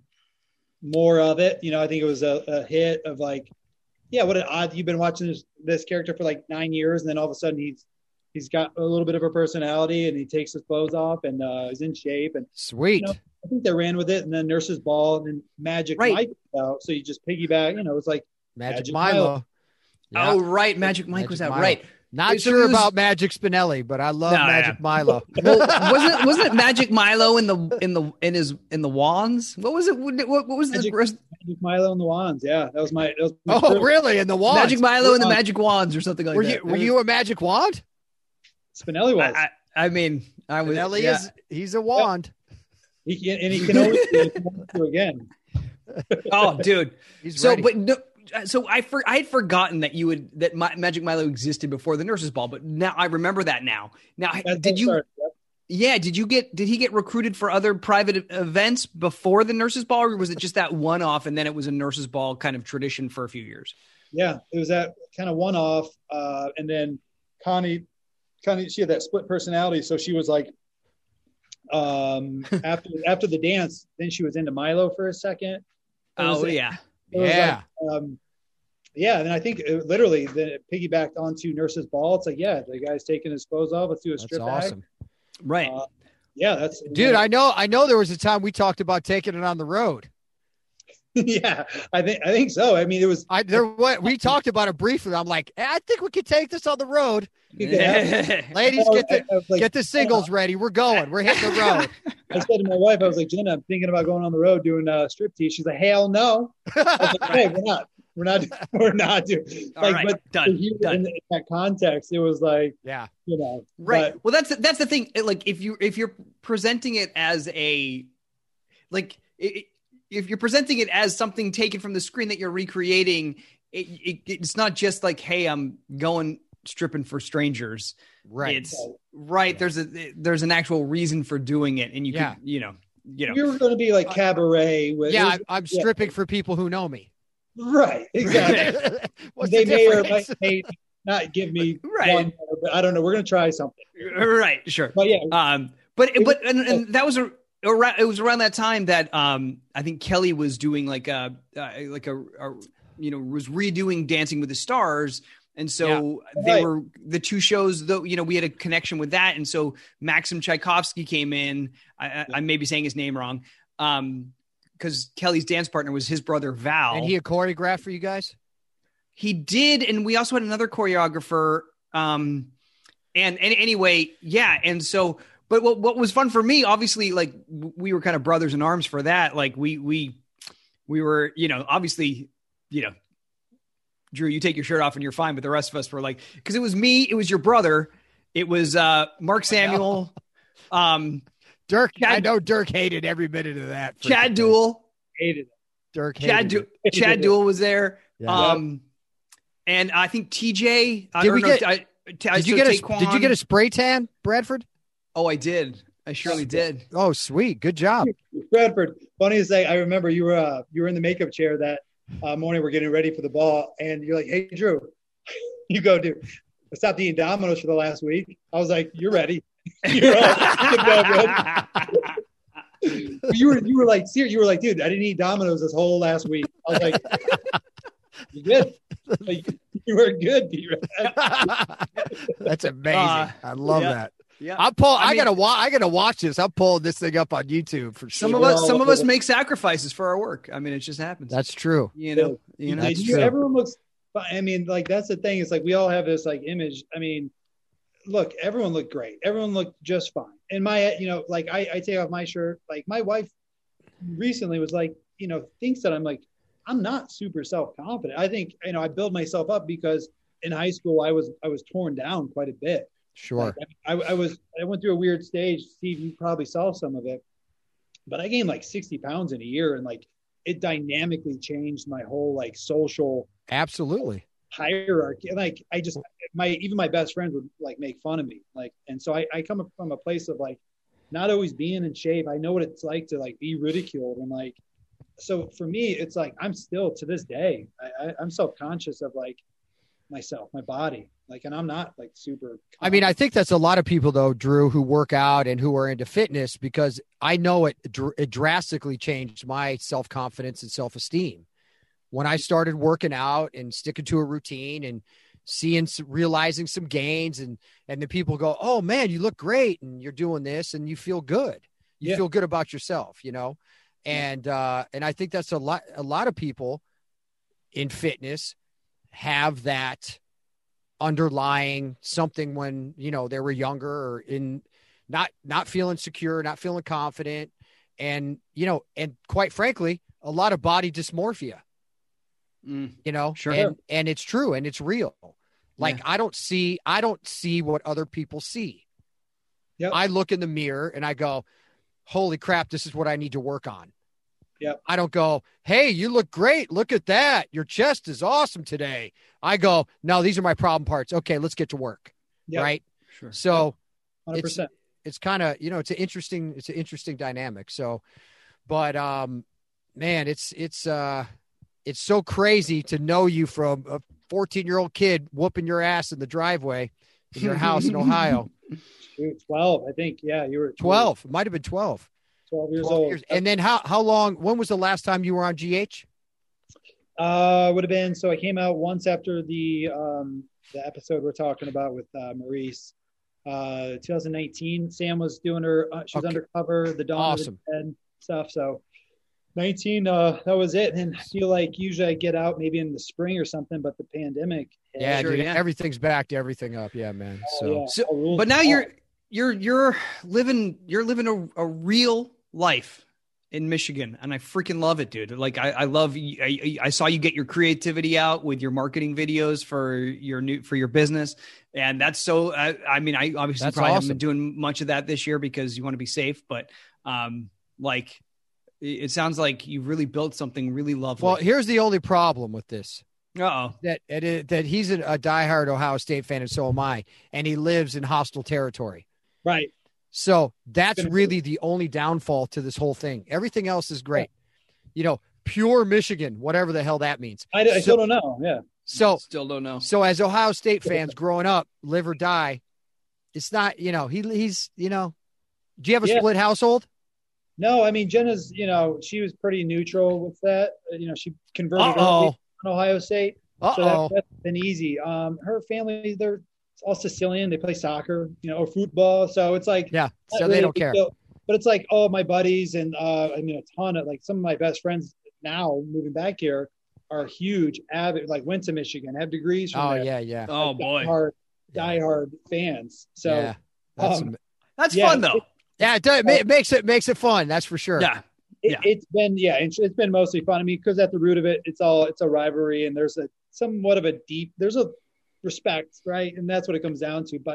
more of it. You know, I think it was a, a hit of like, yeah, what an odd, you've been watching this, this character for like nine years. And then all of a sudden he's, he's got a little bit of a personality and he takes his clothes off and uh, is in shape. And sweet. You know, I think they ran with it. And then Nurse's Ball and then Magic Right. Mike was out. So you just piggyback, you know, it's like, Magic, Magic Milo. Milo. Yeah. Oh, right. Magic Mike Magic was out. Milo. Right. Not So sure it was- about Magic Spinelli, but I love No, Magic yeah. Milo. Well, wasn't wasn't it Magic Milo in the in the in his in the wands? What was it? What, what was the Magic- rest? Magic Milo and the Wands. Yeah, that was my, that was my Oh, first- really? In the wand? Magic Milo and the Uh, Magic Wands or something like Were that. you were you a magic wand? Spinelli was. I, I, I mean, I was. Spinelli yeah. is he's a wand. He can, and he can always do it again. Oh, dude. He's So, ready. but no, so I for I had forgotten that you would that Ma- Magic Milo existed before the Nurses Ball, but now I remember that now. Now, That's did how it you? started. Yep. Yeah, did you get? Did he get recruited for other private events before the Nurses Ball, or was it just that one off, and then it was a Nurses Ball kind of tradition for a few years? Yeah, it was that kind of one off, uh, and then Connie, Connie, she had that split personality, so she was like, um, after after the dance, then she was into Milo for a second. It was Oh like- yeah, it was Yeah. like, um, yeah, and I think it, literally then it piggybacked onto Nurse's Ball. It's like, yeah, the guy's taking his clothes off. Let's do a That's strip awesome. right. Uh, yeah, that's Dude, I know I know there was a time we talked about taking it on the road. yeah, I think I think so. I mean, it was I there what we talked about it briefly. I'm like, eh, I think we could take this on the road. you could have- Ladies, get the I was like, get the singles ready. We're going. We're hitting the road. I said to my wife, I was like, Jenna, I'm thinking about going on the road doing uh, striptease. She's like, hell no. I was like, hey, we're not. We're not. We're not doing. All Like, right, but done, here done. In, in that context, it was like, Yeah. you know, Right. but- Well, that's that's the thing. It, Like if you if you're presenting it as a like it, if you're presenting it as something taken from the screen that you're recreating, it, it, it's not just like, hey, I'm going stripping for strangers. Right. It's right. There's a there's an actual reason for doing it, and you Yeah. can you know you know we were going to be like cabaret. With, yeah, it I'm, was- I'm yeah. stripping for people who know me. Right. Exactly. What's they the may or difference? might may not give me Right. one, but I don't know. We're going to try something. right sure. But yeah, Um, but but and, and that was a, around. It was around that time that um, I think Kelly was doing like a uh, like a, a you know was redoing Dancing with the Stars, and so they Right. were the two shows. Though you know we had a connection with that, and so Maxim Tchaikovsky came in. I, I, I may be saying his name wrong, um, because Kelly's dance partner was his brother Val. And he a choreograph for you guys? He did, and we also had another choreographer. Um, and, and anyway, yeah, and so, but what what was fun for me, obviously, like w- we were kind of brothers in arms for that. Like we we we were, you know, obviously, you know, Drew, you take your shirt off and you're fine, but the rest of us were like, because it was me, it was your brother, It was uh, Mark Samuel, um, Dirk. Chad, I know Dirk hated every minute of that. Chad Duell. Hated it. Dirk Chad, hated du- Chad Duell was there. Yeah. Um, and I think T J. I Did don't we know, get- I, I, Did you so get a Taquan- Did you get a spray tan, Bradford? Oh, I did. I surely did. Oh, sweet, good job. Bradford, funny to say, I remember you were uh, you were in the makeup chair that uh, morning. We're getting ready for the ball, and you're like, "Hey, Drew," you go, "Dude, I stopped eating Domino's for the last week." I was like, "You're ready." You're all, you were you were like, serious. You were like, "Dude, I didn't eat Domino's this whole last week." I was like, "You good? Like, you were good, B-Rad." That's amazing. Uh, I love yeah. that. Yeah. I'm pull. I, I mean- gotta watch. I gotta watch this. I'm pulling this thing up on YouTube for sure. Some of We're us, all some of over us the- make sacrifices for our work. I mean, it just happens. That's true. you know, you know. That's You- true. Everyone looks. I mean, like that's the thing. It's like we all have this like image. I mean, look, everyone looked great. Everyone looked just fine. And my, you know, like I, I take off my shirt. Like my wife recently was like, you know, thinks that I'm like, I'm not super self confident. I think, you know, I build myself up because in high school I was I was torn down quite a bit. Sure. Like, I, I was I went through a weird stage. Steve, you probably saw some of it, but I gained like sixty pounds in a year, and like it dynamically changed my whole like social Absolutely. hierarchy. Like I just my even my best friend would like make fun of me. Like, and so I, I come from a place of like not always being in shape. I know what it's like to like be ridiculed, and like so for me, it's like I'm still to this day I, I, I'm self conscious of like myself, my body. Like, and I'm not like super. I mean, I think that's a lot of people though, Drew, who work out and who are into fitness, because I know it, dr- it drastically changed my self-confidence and self-esteem when I started working out and sticking to a routine and seeing, some, realizing some gains, and, and then people go, "Oh man, you look great. And you're doing this and you feel good. You Yeah. feel good about yourself, you know?" And, uh, and I think that's a lot, a lot of people in fitness have that underlying something when, you know, they were younger or in not, not feeling secure, not feeling confident. And, you know, and quite frankly, a lot of body dysmorphia, Mm. you know, Sure. and, and it's true. And it's real. Like, Yeah. I don't see, I don't see what other people see. Yep. I look in the mirror and I go, holy crap, this is what I need to work on. Yep. I don't go, hey, you look great. Look at that. Your chest is awesome today. I go, no, these are my problem parts. Okay, let's get to work. Yep. Right. Sure. So one hundred percent. it's kind of, you know, it's an interesting, it's an interesting dynamic. So, but, um, man, it's, it's, uh, it's so crazy to know you from a fourteen year old kid whooping your ass in the driveway in your house in Ohio. Shoot, twelve, I think. Yeah, you were twelve. It might've been twelve. twelve years twelve old. years. And then how, how long, when was the last time you were on G H? Uh, would have been, so I came out once after the um, the episode we're talking about with uh, Maurice. Uh, twenty nineteen, Sam was doing her, uh, she was Okay. undercover, the Dawn Awesome. of the Dead stuff. So nineteen, uh, that was it. And I feel like usually I get out maybe in the spring or something, but the pandemic. hit. Yeah, Sure, dude, yeah. everything's backed everything up. Yeah, man. Oh, So yeah, So- all rules But now are you're off. you're you're living you're living a, a real life in Michigan, and I freaking love it, dude. Like I, I love. I, I saw you get your creativity out with your marketing videos for your new for your business, and that's so. I, I mean, I obviously That's probably haven't awesome. been doing much of that this year because you want to be safe, but um, like it it sounds like you really built something really lovely. well, here's the only problem with this. uh oh, That it, that he's a, a diehard Ohio State fan, and so am I, and he lives in hostile territory. Right. So that's Gonna- really the only downfall to this whole thing. Everything else is great. You know, pure Michigan, whatever the hell that means. I, I So- still don't know. Yeah. So, still don't know. so as Ohio State fans growing up, live or die, it's not, you know, he he's, you know, do you have a Yeah. split household? No, I mean, Jenna's, you know, she was pretty neutral with that. Uh, You know, she converted Uh-oh. early on Ohio State. Uh So that, oh. that's been easy. Um, her family, they're all Sicilian. They play soccer, you know, or football. So it's like, Yeah. not So really they a don't big care. deal. But it's like, oh, my buddies and uh, I mean, a ton of like some of my best friends now moving back here are huge, avid, like went to Michigan, have degrees from Oh there. yeah, yeah. Oh Like, boy, diehard, diehard fans. So yeah. That's um, am- that's yeah, fun though. yeah, it, does, it ma- makes it makes it fun. That's for sure. Yeah, it, Yeah. it's been, yeah, it's, it's been mostly fun. I mean, because at the root of it, it's all, it's a rivalry and there's a somewhat of a deep, there's a respect, right? And that's what it comes down to. But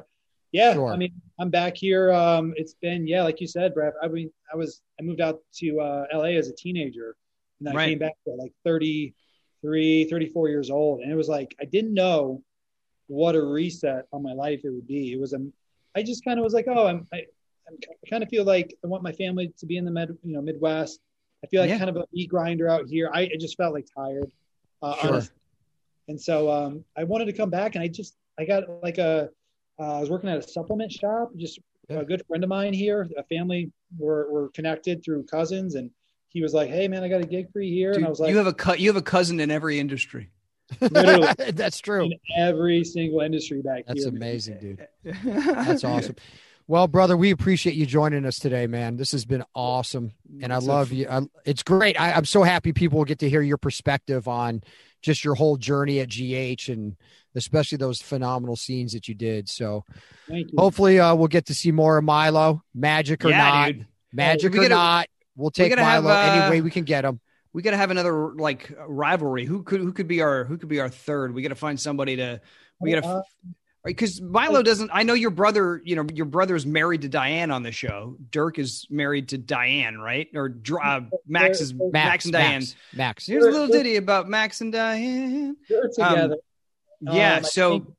Yeah, Sure. I mean, I'm back here. Um, it's been, yeah, like you said, Brad. I mean, I was, I moved out to uh, L A as a teenager, and I Right. came back at like thirty-three, thirty-four years old, and it was like I didn't know what a reset on my life it would be. It was a, I just kind of was like, oh, I'm, I, I'm, I kind of feel like I want my family to be in the med, you know, Midwest. I feel like Yeah. kind of a meat grinder out here. I, I just felt like tired, uh, Sure. honestly. And so um, I wanted to come back, and I just, I got like a. Uh, I was working at a supplement shop. Just Yeah. a good friend of mine here, a family were, were connected through cousins, and he was like, "Hey, man, I got a gig for you here." Dude, and I was like, you have a cu- you have a cousin in every industry. Literally. That's true. "In every single industry back That's here." amazing, dude. That's awesome. Well, brother, we appreciate you joining us today, man. This has been awesome, and I It's a- love you. I, it's great. I, I'm so happy people will get to hear your perspective on just your whole journey at G H, and especially those phenomenal scenes that you did. So Thank you. hopefully uh, we'll get to see more of Milo, magic or Yeah, not, dude. magic We or gotta- not. We'll take gotta have, Milo any uh, way we can get him. We got to have another like rivalry. Who could who could be our who could be our third? We got to find somebody to. We got to. Uh, Because Milo doesn't. I know your brother. You know your brother's married to Diane on the show. Dirk is married to Diane, right? Or uh, Max is Max, Max, and Diane. Max, Max. Here's a little ditty about Max and Diane. They're together. Yeah. Um, I so think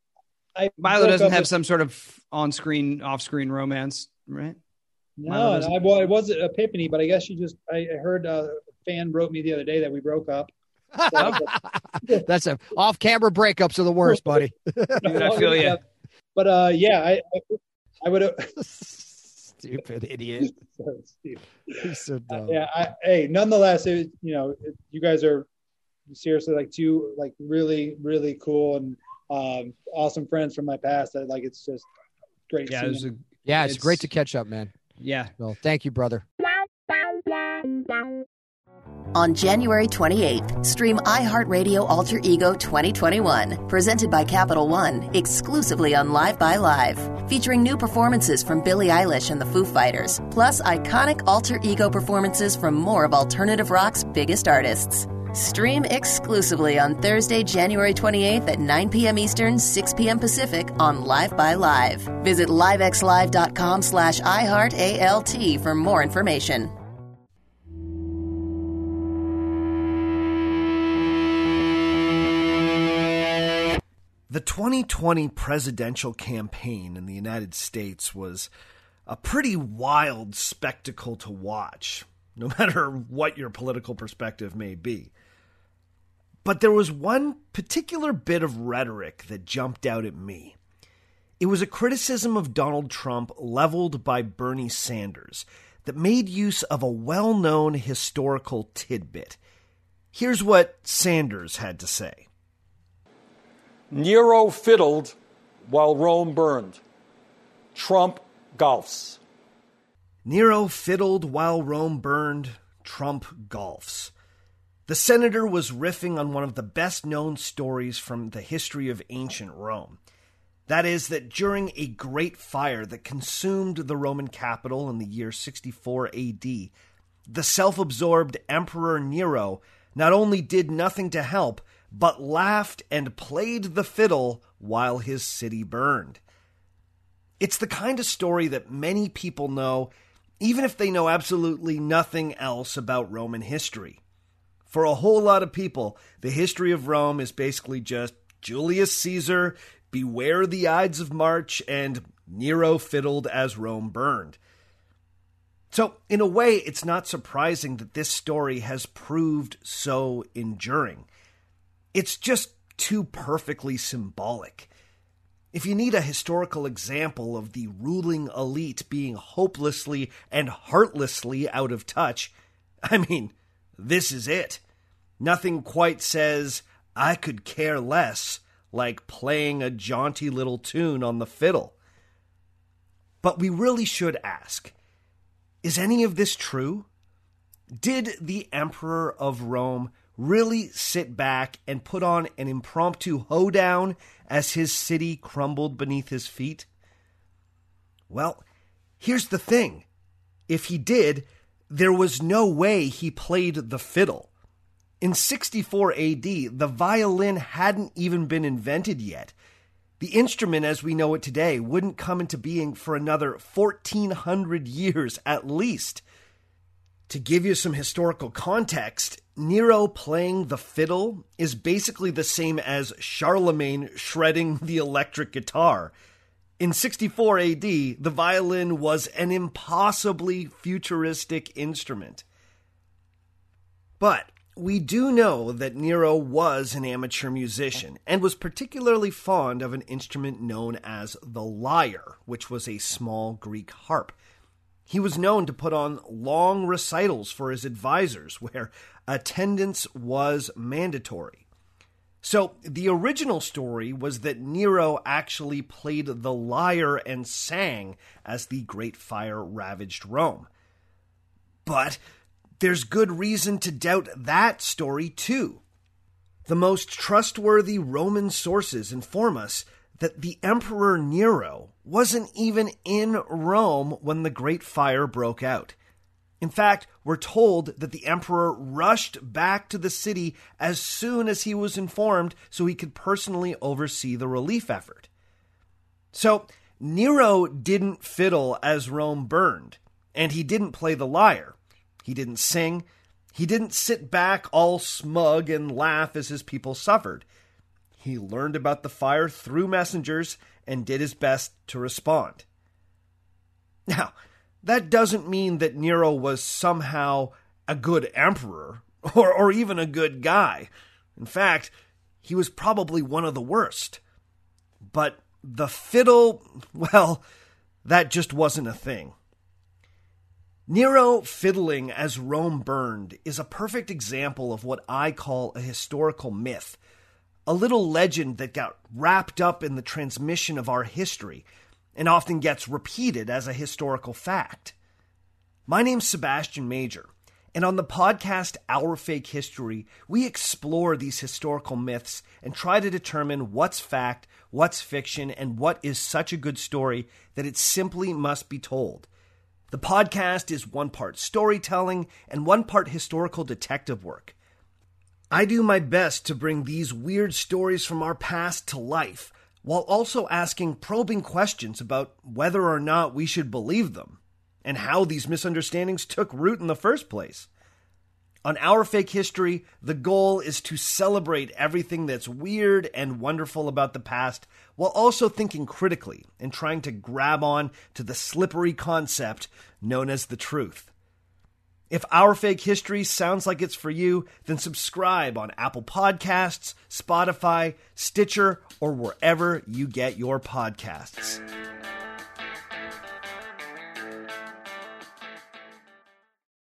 I Milo broke doesn't up have with- some sort of on-screen, off-screen romance, right? Milo No, doesn't- I, well, it was Epiphany, but I guess you just. I, I heard uh, a fan wrote me the other day that we broke up. So I was like, That's a off-camera breakups are the worst, buddy. Dude, I feel ya. But uh, yeah, I I, I would have. Stupid idiot. so stupid. He's so dumb. Yeah, I, hey, nonetheless, it, you know, it, you guys are seriously like two like really really cool and um, awesome friends from my past. That like it's just great. Yeah, to it see was them. a, Yeah, it's, It's- great to catch up, man. yeah. Well, thank you, brother. On January twenty-eighth, stream iHeartRadio Alter Ego twenty twenty-one, presented by Capital One, exclusively on Live by Live, featuring new performances from Billie Eilish and the Foo Fighters, plus iconic Alter Ego performances from more of alternative rock's biggest artists. Stream exclusively on Thursday, January twenty-eighth at nine p.m. Eastern, six p.m. Pacific on Live by Live. Visit livexlive.com slash iHeartALT for more information. The twenty twenty presidential campaign in the United States was a pretty wild spectacle to watch, no matter what your political perspective may be. But there was one particular bit of rhetoric that jumped out at me. It was a criticism of Donald Trump leveled by Bernie Sanders that made use of a well-known historical tidbit. Here's what Sanders had to say. Nero fiddled while Rome burned. Trump golfs. Nero fiddled while Rome burned. Trump golfs. The senator was riffing on one of the best-known stories from the history of ancient Rome. That is, that during a great fire that consumed the Roman capital in the year sixty-four A D, the self-absorbed Emperor Nero not only did nothing to help, but laughed and played the fiddle while his city burned. It's the kind of story that many people know, even if they know absolutely nothing else about Roman history. For a whole lot of people, the history of Rome is basically just Julius Caesar, beware the Ides of March, and Nero fiddled as Rome burned. So, in a way, it's not surprising that this story has proved so enduring. It's just too perfectly symbolic. If you need a historical example of the ruling elite being hopelessly and heartlessly out of touch, I mean, this is it. Nothing quite says, I could care less, like playing a jaunty little tune on the fiddle. But we really should ask, is any of this true? Did the Emperor of Rome really sit back and put on an impromptu hoedown as his city crumbled beneath his feet? Well, here's the thing. If he did, there was no way he played the fiddle. In sixty-four A D, the violin hadn't even been invented yet. The instrument as we know it today wouldn't come into being for another fourteen hundred years at least. To give you some historical context, Nero playing the fiddle is basically the same as Charlemagne shredding the electric guitar. In sixty-four A D, the violin was an impossibly futuristic instrument. But we do know that Nero was an amateur musician and was particularly fond of an instrument known as the lyre, which was a small Greek harp. He was known to put on long recitals for his advisors where attendance was mandatory. So the original story was that Nero actually played the lyre and sang as the Great Fire ravaged Rome. But there's good reason to doubt that story too. The most trustworthy Roman sources inform us that the Emperor Nero wasn't even in Rome when the Great Fire broke out. In fact, we're told that the emperor rushed back to the city as soon as he was informed so he could personally oversee the relief effort. So, Nero didn't fiddle as Rome burned, and he didn't play the lyre. He didn't sing. He didn't sit back all smug and laugh as his people suffered. He learned about the fire through messengers and did his best to respond. Now, that doesn't mean that Nero was somehow a good emperor or, or even a good guy. In fact, he was probably one of the worst. But the fiddle, well, that just wasn't a thing. Nero fiddling as Rome burned is a perfect example of what I call a historical myth, a little legend that got wrapped up in the transmission of our history and often gets repeated as a historical fact. My name's Sebastian Major, and on the podcast Our Fake History, we explore these historical myths and try to determine what's fact, what's fiction, and what is such a good story that it simply must be told. The podcast is one part storytelling and one part historical detective work. I do my best to bring these weird stories from our past to life, while also asking probing questions about whether or not we should believe them, and how these misunderstandings took root in the first place. On Our Fake History, the goal is to celebrate everything that's weird and wonderful about the past, while also thinking critically and trying to grab on to the slippery concept known as the truth. If Our Fake History sounds like it's for you, then subscribe on Apple Podcasts, Spotify, Stitcher, or wherever you get your podcasts.